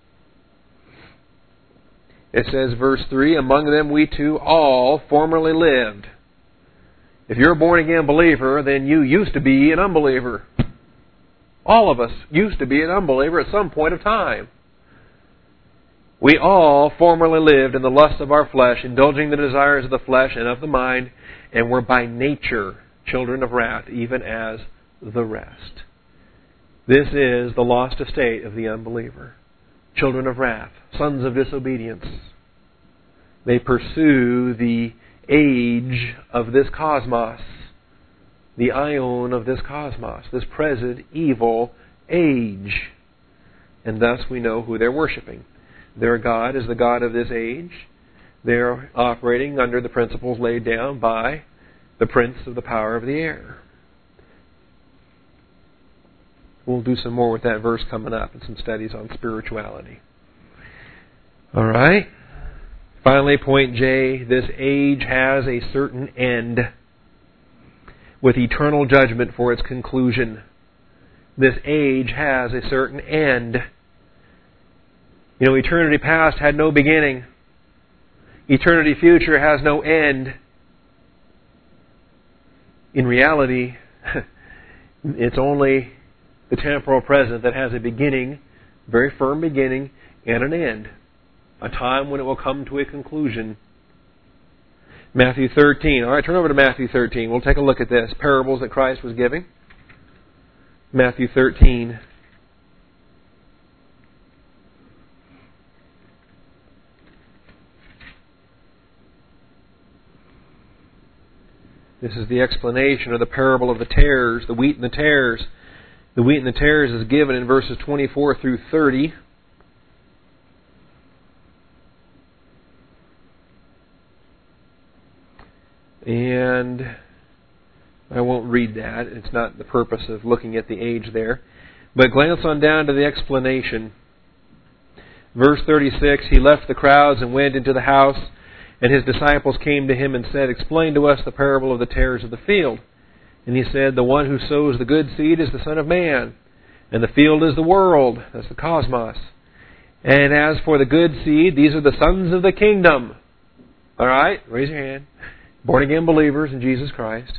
It says, verse three, among them we too all formerly lived. If you're a born-again believer, then you used to be an unbeliever. All of us used to be an unbeliever at some point of time. We all formerly lived in the lusts of our flesh, indulging the desires of the flesh and of the mind, and were by nature children of wrath, even as the rest. This is the lost estate of the unbeliever. Children of wrath, sons of disobedience. They pursue the age of this cosmos, the aion of this cosmos, this present evil age. And thus we know who they're worshiping. Their God is the God of this age. They're operating under the principles laid down by the prince of the power of the air. We'll do some more with that verse coming up and some studies on spirituality. All right. Finally, point J, this age has a certain end with eternal judgment for its conclusion. This age has a certain end. You know, eternity past had no beginning. Eternity future has no end. In reality, it's only the temporal present that has a beginning, very firm beginning, and an end. A time when it will come to a conclusion. Matthew thirteen. All right, turn over to Matthew thirteen. We'll take a look at this. Parables that Christ was giving. Matthew thirteen. This is the explanation of the parable of the tares, the wheat and the tares. The wheat and the tares is given in verses twenty-four through thirty. And I won't read that. It's not the purpose of looking at the age there. But glance on down to the explanation. Verse thirty-six, he left the crowds and went into the house, and his disciples came to him and said, explain to us the parable of the tares of the field. And he said, the one who sows the good seed is the Son of Man, and the field is the world, that's the cosmos. And as for the good seed, these are the sons of the kingdom. All right? Raise your hand. Born again believers in Jesus Christ.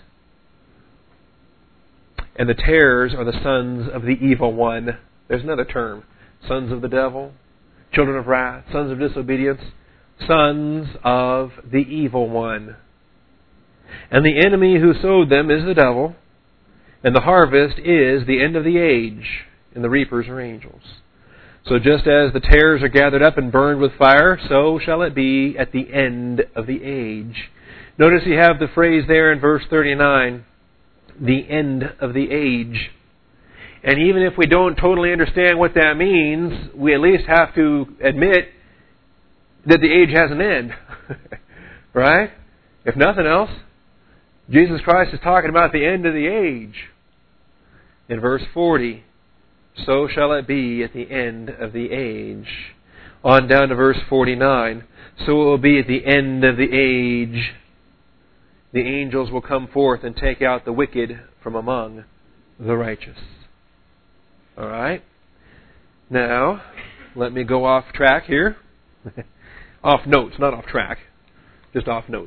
And the tares are the sons of the evil one. There's another term. Sons of the devil, children of wrath, sons of disobedience, sons of the evil one. And the enemy who sowed them is the devil, and the harvest is the end of the age, and the reapers are angels. So just as the tares are gathered up and burned with fire, so shall it be at the end of the age. Notice you have the phrase there in verse thirty-nine, the end of the age. And even if we don't totally understand what that means, we at least have to admit that the age has an end. Right? If nothing else, Jesus Christ is talking about the end of the age. In verse forty, so shall it be at the end of the age. On down to verse forty-nine, so it will be at the end of the age. The angels will come forth and take out the wicked from among the righteous. All right? Now, let me go off track here. Off notes, not off track. Just off notes.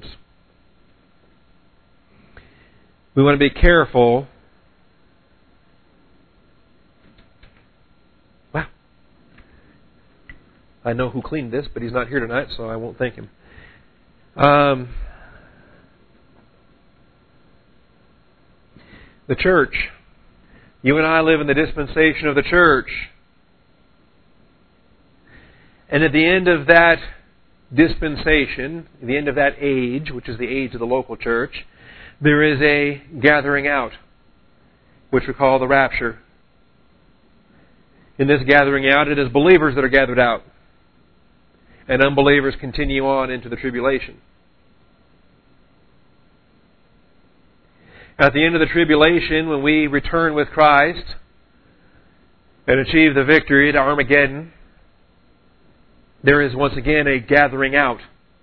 We want to be careful. Wow. I know who cleaned this, but he's not here tonight, so I won't thank him. Um, the church. You and I live in the dispensation of the church. And at the end of that dispensation, at the end of that age, which is the age of the local church, there is a gathering out, which we call the rapture. In this gathering out, it is believers that are gathered out, and unbelievers continue on into the tribulation. At the end of the tribulation, when we return with Christ and achieve the victory at Armageddon, there is once again a gathering out.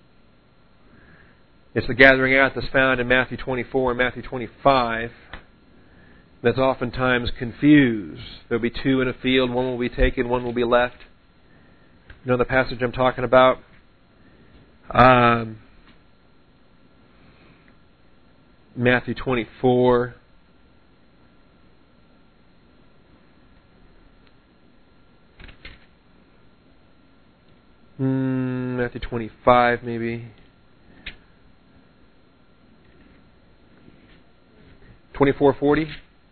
It's the gathering out that's found in Matthew twenty-four and Matthew twenty-five that's oftentimes confused. There will be two in a field, one will be taken, one will be left. You know the passage I'm talking about? Um, Matthew twenty-four. Mm, Matthew twenty-five, maybe. twenty-four forty?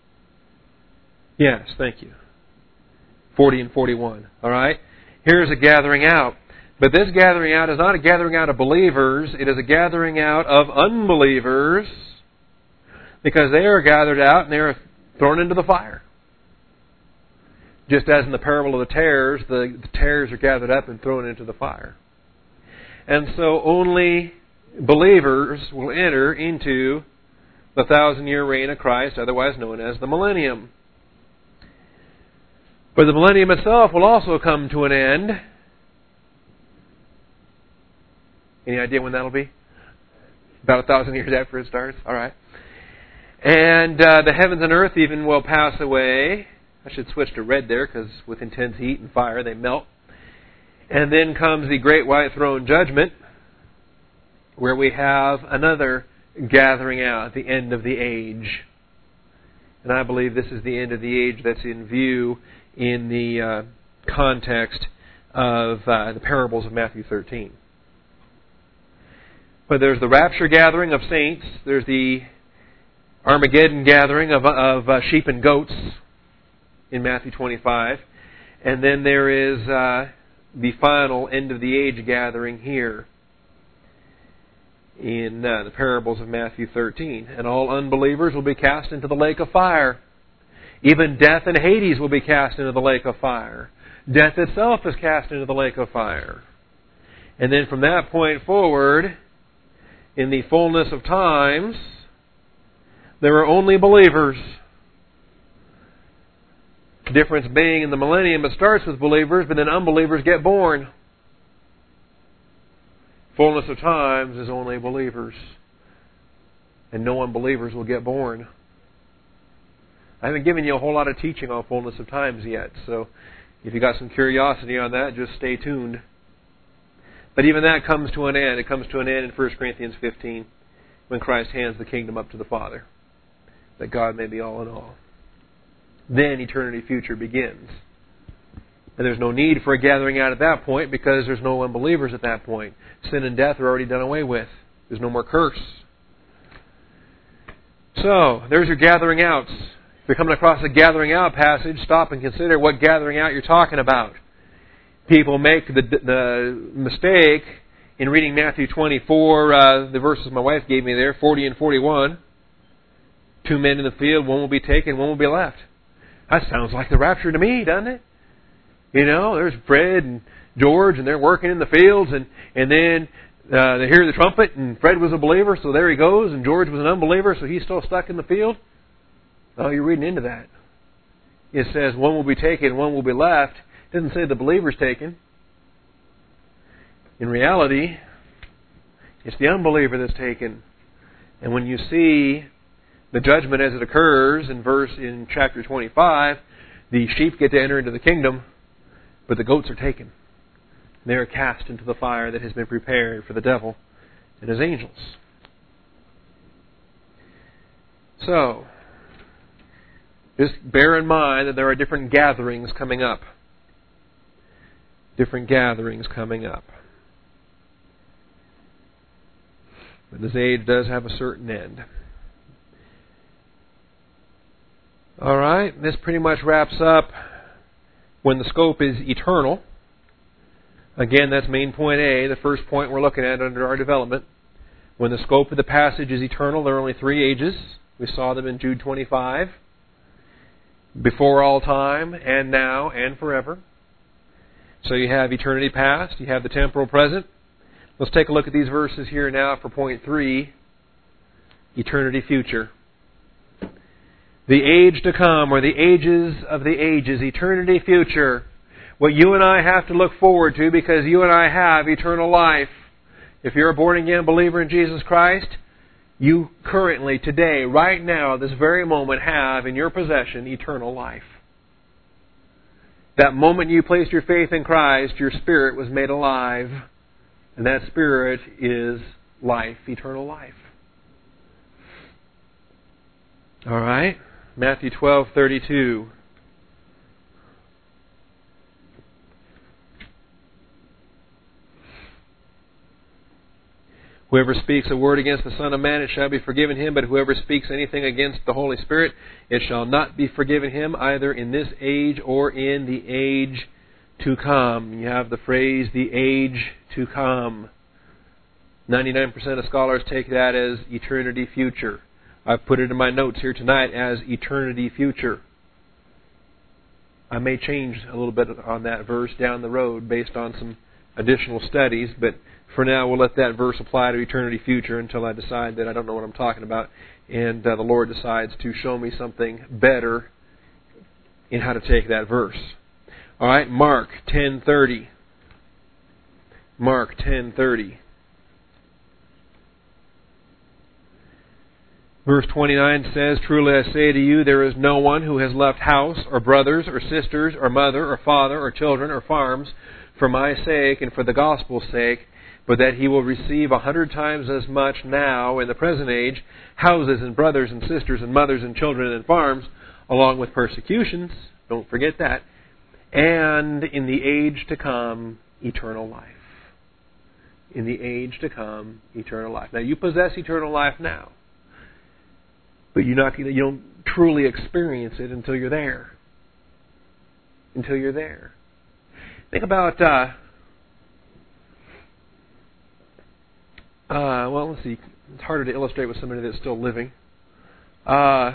Yes, thank you. forty and forty-one. All right? Here's a gathering out. But this gathering out is not a gathering out of believers. It is a gathering out of unbelievers, because they are gathered out and they are thrown into the fire. Just as in the parable of the tares, the, the tares are gathered up and thrown into the fire. And so only believers will enter into the thousand-year reign of Christ, otherwise known as the millennium. But the millennium itself will also come to an end. Any idea when that'll be? About a thousand years after it starts? All right. And uh, the heavens and earth even will pass away. I should switch to red there, because with intense heat and fire they melt. And then comes the great white throne judgment, where we have another gathering out at the end of the age. And I believe this is the end of the age that's in view in the uh, context of uh, the parables of Matthew thirteen. But there's the rapture gathering of saints. There's the Armageddon gathering of, of uh, sheep and goats in Matthew twenty-five. And then there is uh, the final end of the age gathering here in uh, the parables of Matthew thirteen. And all unbelievers will be cast into the lake of fire. Even death and Hades will be cast into the lake of fire. Death itself is cast into the lake of fire. And then from that point forward, in the fullness of times, there are only believers. The difference being in the millennium, it starts with believers, but then unbelievers get born. Fullness of times is only believers. And no unbelievers will get born. I haven't given you a whole lot of teaching on fullness of times yet, so if you got some curiosity on that, just stay tuned. But even that comes to an end. It comes to an end in First Corinthians fifteen when Christ hands the kingdom up to the Father, that God may be all in all. Then eternity future begins. And there's no need for a gathering out at that point because there's no unbelievers at that point. Sin and death are already done away with. There's no more curse. So, there's your gathering outs. If you're coming across a gathering out passage, stop and consider what gathering out you're talking about. People make the, the mistake in reading Matthew twenty-four, uh, the verses my wife gave me there, forty and forty-one. Two men in the field, one will be taken, one will be left. That sounds like the rapture to me, doesn't it? You know, there's Fred and George, and they're working in the fields, and, and then uh, they hear the trumpet, and Fred was a believer, so there he goes, and George was an unbeliever, so he's still stuck in the field. Oh, you're reading into that. It says one will be taken, one will be left. It doesn't say the believer's taken. In reality, it's the unbeliever that's taken. And when you see the judgment as it occurs in verse in chapter twenty-five, the sheep get to enter into the kingdom, but the goats are taken. They are cast into the fire that has been prepared for the devil and his angels. So, just bear in mind that there are different gatherings coming up. Different gatherings coming up. But this age does have a certain end. All right, this pretty much wraps up when the scope is eternal. Again, that's main point A, the first point we're looking at under our development. When the scope of the passage is eternal, there are only three ages. We saw them in Jude twenty-five. Before all time, and now, and forever. So you have eternity past, you have the temporal present. Let's take a look at these verses here now for point three, eternity future. The age to come, or the ages of the ages, eternity future. What you and I have to look forward to because you and I have eternal life. If you're a born-again believer in Jesus Christ, you currently, today, right now, this very moment, have in your possession eternal life. That moment you placed your faith in Christ, your spirit was made alive. And that spirit is life, eternal life. All right? Matthew twelve thirty-two. Whoever speaks a word against the Son of Man, it shall be forgiven him. But whoever speaks anything against the Holy Spirit, it shall not be forgiven him, either in this age or in the age to come. You have the phrase, the age to come. ninety-nine percent of scholars take that as eternity future. I've put it in my notes here tonight as eternity future. I may change a little bit on that verse down the road based on some additional studies, but for now we'll let that verse apply to eternity future until I decide that I don't know what I'm talking about and uh, the Lord decides to show me something better in how to take that verse. All right, Mark ten thirty. Mark ten thirty. Verse twenty-nine says, "Truly I say to you, there is no one who has left house, or brothers, or sisters, or mother, or father, or children, or farms, for my sake and for the gospel's sake, but that he will receive a hundred times as much now in the present age, houses and brothers and sisters and mothers and children and farms, along with persecutions," don't forget that, "and in the age to come, eternal life." In the age to come, eternal life. Now you possess eternal life now. But you're not, you don't truly experience it until you're there. Until you're there. Think about, uh, uh, well, let's see. It's harder to illustrate with somebody that's still living. Uh,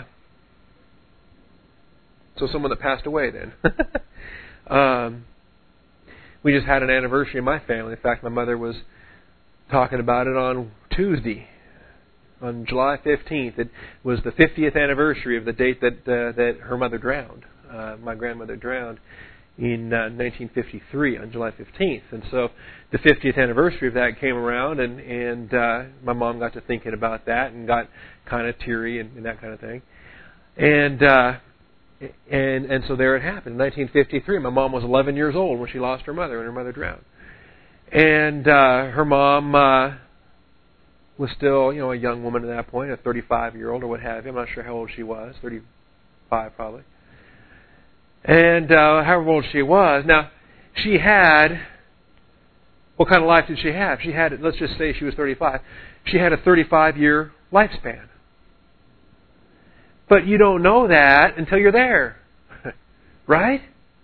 so someone that passed away then. um, we just had an anniversary in my family. In fact, my mother was talking about it on Tuesday. On July fifteenth, it was the fiftieth anniversary of the date that uh, that her mother drowned. Uh, my grandmother drowned in uh, nineteen fifty-three on July fifteenth, and so the fiftieth anniversary of that came around, and and uh, my mom got to thinking about that and got kind of teary and, and that kind of thing, and uh, and and so there it happened in nineteen fifty-three. My mom was eleven years old when she lost her mother, and her mother drowned. And uh, her mom uh, was still, you know, a young woman at that point, a thirty-five-year-old or what have you. I'm not sure how old she was, thirty-five probably. And uh, however old she was. Now, she had, what kind of life did she have? She had, let's just say she was thirty-five. She had a thirty-five-year lifespan. But you don't know that until you're there. Right?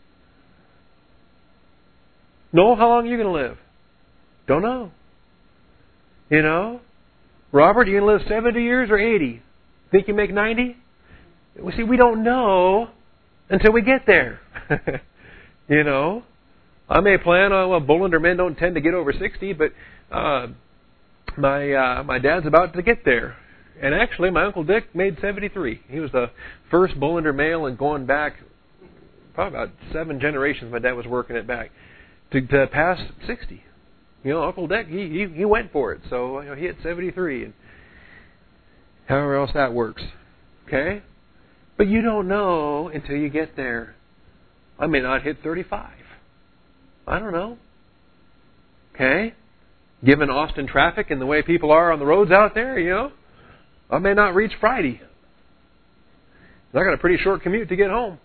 Know how long you're going to live. Don't know. You know? Robert, you going to live seventy years or eighty? Think you make ninety? Well, see, we don't know until we get there. You know? I may plan on, well, Bolander men don't tend to get over sixty, but uh, my uh, my dad's about to get there. And actually, my Uncle Dick made seventy-three. He was the first Bolander male, and going back probably about seven generations, my dad was working it back, to, to pass sixty. You know, Uncle Dick, he, he he went for it. So you know, he hit seventy-three, and however else that works. Okay? But you don't know until you get there. I may not hit thirty-five. I don't know. Okay? Given Austin traffic and the way people are on the roads out there, you know, I may not reach Friday. I got a pretty short commute to get home.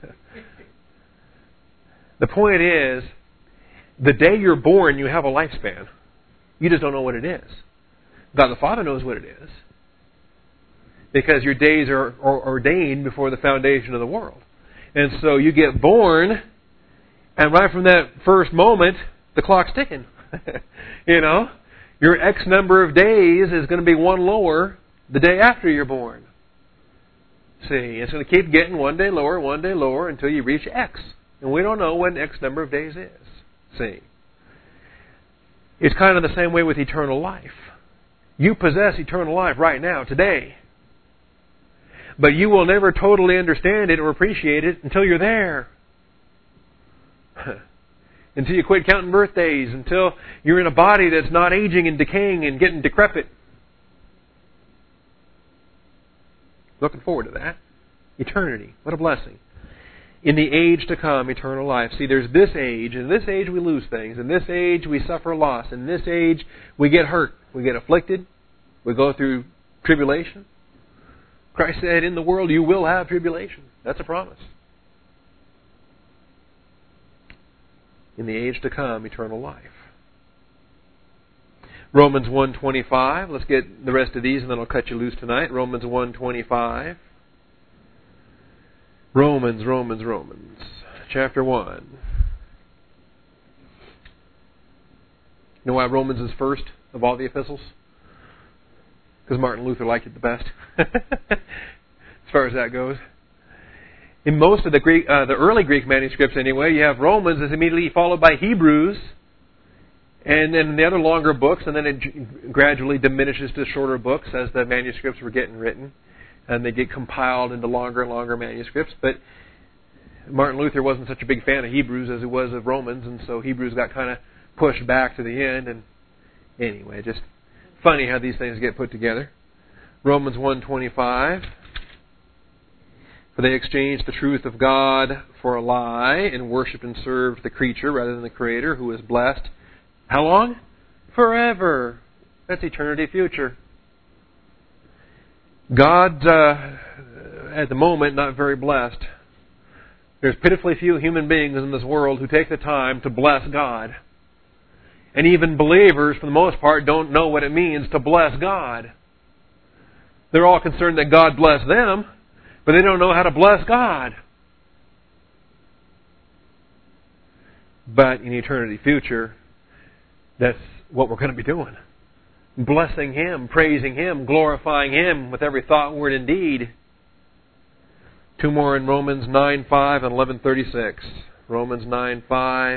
The point is, the day you're born, you have a lifespan. You just don't know what it is. God the Father knows what it is. Because your days are, are ordained before the foundation of the world. And so you get born, and right from that first moment, the clock's ticking. You know? Your X number of days is going to be one lower the day after you're born. See, it's going to keep getting one day lower, one day lower, until you reach X. And we don't know when X number of days is. See? It's kind of the same way with eternal life. You possess eternal life right now, today. But you will never totally understand it or appreciate it until you're there. Until you quit counting birthdays. Until you're in a body that's not aging and decaying and getting decrepit. Looking forward to that. Eternity. What a blessing. In the age to come, eternal life. See, there's this age. In this age we lose things. In this age we suffer loss. In this age we get hurt. We get afflicted. We go through tribulation. Christ said, in the world you will have tribulation. That's a promise. In the age to come, eternal life. Romans one twenty-five. Let's get the rest of these and then I'll cut you loose tonight. Romans one twenty-five. Romans, Romans, Romans. Chapter one. You know why Romans is first of all the epistles? Because Martin Luther liked it the best. As far as that goes. In most of the Greek, uh, the early Greek manuscripts anyway, you have Romans is immediately followed by Hebrews, and then the other longer books, and then it gradually diminishes to shorter books as the manuscripts were getting written, and they get compiled into longer and longer manuscripts. But Martin Luther wasn't such a big fan of Hebrews as he was of Romans, and so Hebrews got kind of pushed back to the end. And anyway, just funny how these things get put together. Romans one twenty-five. For they exchanged the truth of God for a lie and worshipped and served the creature rather than the Creator, who is blessed. How long? Forever. That's eternity future. God, uh, at the moment, not very blessed. There's pitifully few human beings in this world who take the time to bless God. And even believers, for the most part, don't know what it means to bless God. They're all concerned that God bless them, but they don't know how to bless God. But in eternity future, that's what we're going to be doing. Blessing Him, praising Him, glorifying Him with every thought, word, and deed. Two more in Romans nine five and eleven thirty-six. Romans nine five.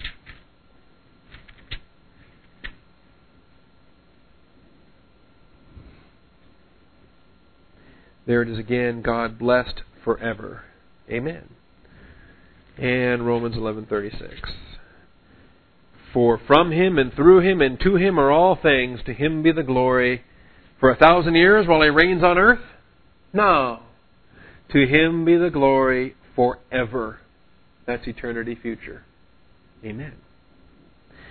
There it is again, God blessed forever. Amen. And Romans eleven thirty-six. For from Him and through Him and to Him are all things, to Him be the glory. For a thousand years while He reigns on earth? No. To Him be the glory forever. That's eternity future. Amen.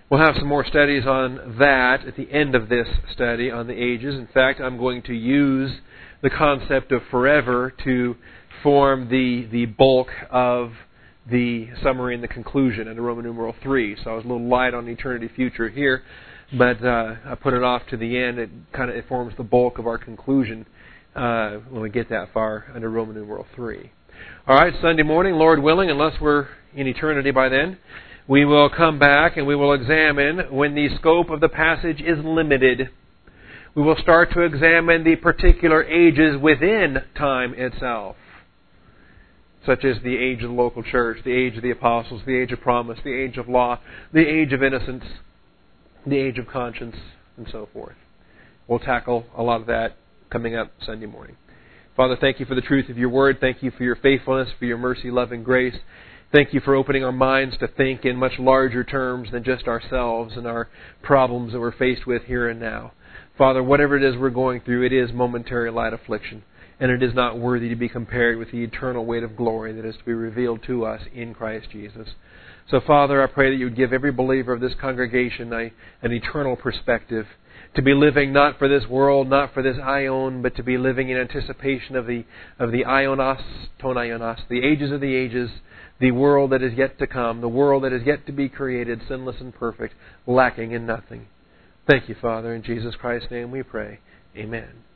We'll have some more studies on that at the end of this study on the ages. In fact, I'm going to use the concept of forever to form the the bulk of the summary and the conclusion under Roman numeral three. So I was a little light on eternity future here, but uh, I put it off to the end. It kind of it forms the bulk of our conclusion uh, when we get that far under Roman numeral three. All right, Sunday morning, Lord willing, unless we're in eternity by then, we will come back and we will examine when the scope of the passage is limited. We will start to examine the particular ages within time itself, such as the age of the local church, the age of the apostles, the age of promise, the age of law, the age of innocence, the age of conscience, and so forth. We'll tackle a lot of that coming up Sunday morning. Father, thank you for the truth of your word. Thank you for your faithfulness, for your mercy, love, and grace. Thank you for opening our minds to think in much larger terms than just ourselves and our problems that we're faced with here and now. Father, whatever it is we're going through, it is momentary light affliction, and it is not worthy to be compared with the eternal weight of glory that is to be revealed to us in Christ Jesus. So, Father, I pray that you would give every believer of this congregation a, an eternal perspective, to be living not for this world, not for this aion, but to be living in anticipation of the of the aionos, ton aionos, the ages of the ages, the world that is yet to come, the world that is yet to be created, sinless and perfect, lacking in nothing. Thank you, Father. In Jesus Christ's name we pray. Amen.